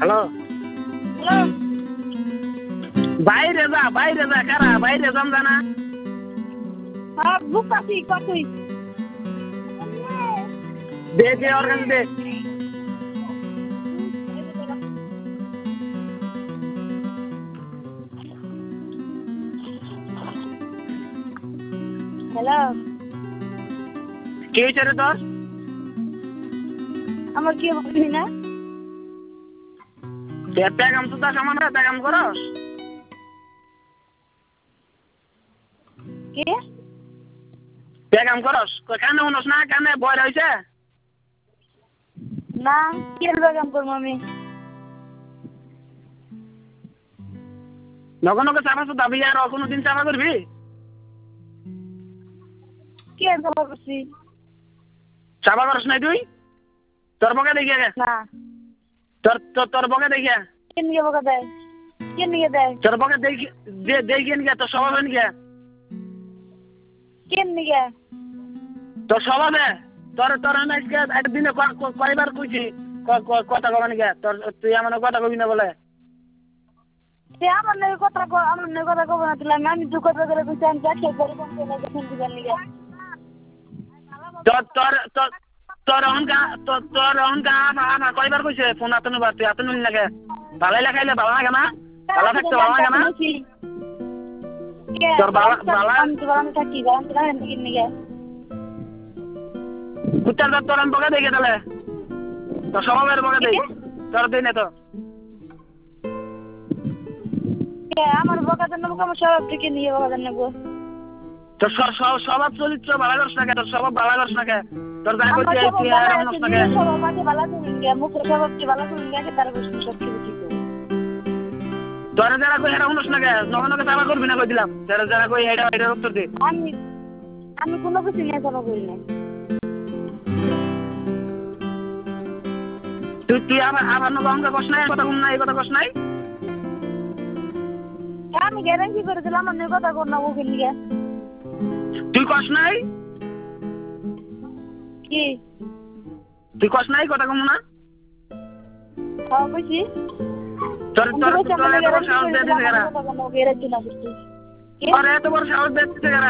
hello hello বাইরে যা কারা বাইরে যাম জানা হ্যাঁ বুঝতাছি কতই দে ওর কাছে দে হ্যালো কি হয়েছে রে তোর আমার কি বলবি না প্যাগাম তো তার সামান প্যাগাম করস কে প্যাগাম করস কানে শুনস না কানে বয় রয়েছে না কি কাম করবো আমি নগর নগর চাপা তো দাবি আর কোনোদিন চাপা করবি কি খবর করছি চাপা করস নাই তুই তোর বকে দেখিয়া গে না তোর বকে দেখিয়া কে নিয়ে বকা দেয় কে নিয়ে দেয় তোর বকে দেখিয়ে নিয়ে তোর স্বভাব হয়ে নিয়ে কে নিয়ে তোর স্বভাবে তোর তোর একদিনে কয়বার কইছি কথা কবা নিকে তোর তুই আমার কথা কবি না বলে সে আমার নয় কথা আমার নয় কথা কব না তুই আমি দু কথা করে কইছি আমি যাচ্ছি করে কোন কোন দেখেন দিবেন নিয়ে তোর তোর তোর তোর অহংকার আমার কয়বার কইছে ফোন আতনো বার তুই আতনো লাগে ভালাই লাগাইলে ভালো লাগে না ভালো থাকতে ভালো লাগে না তোর বালা আমি থাকি বাবা তোরা হেন থেকে নিয়ে কুত্তার দাঁত তোর আমি বকে দেখে তাহলে তোর স্বভাবের বকে দেই তোর দিই না তো আমার বকা দেন নেবো আমার সব থেকে নিয়ে বকা দেন নেবো তোর স্বভাব চরিত্র ভালো করছ না কে তোর স্বভাব ভালো করছ না কে তোর যা করতে তুই আর হনস না কে সব আগে ভালো করুন গে মুখের স্বভাবকে ভালো করুন গে তার বসে সব কিছু ঠিক হবে তোর যারা কই এরা হনস না কে নগর নগর চাপা করবি না কই দিলাম যারা কই এটা উত্তর দে আমি কোনো কিছু নিয়ে চাপা করি না তুই আমার নগর অঙ্ক কষ নাই কথা কম নাই কথা কষ নাই আমি গ্যারান্টি করে দিলাম আমার নিয়ে কথা কর না ওকে নিয়ে তুই কষ নাই কি তুই কষ নাই কথা কম না হ্যাঁ বুঝছি তোর এত বড় সাহস দিয়ে দিছে কারা গ্যারান্টি না বুঝছি তোর এত বড় সাহস দিয়ে দিছে কারা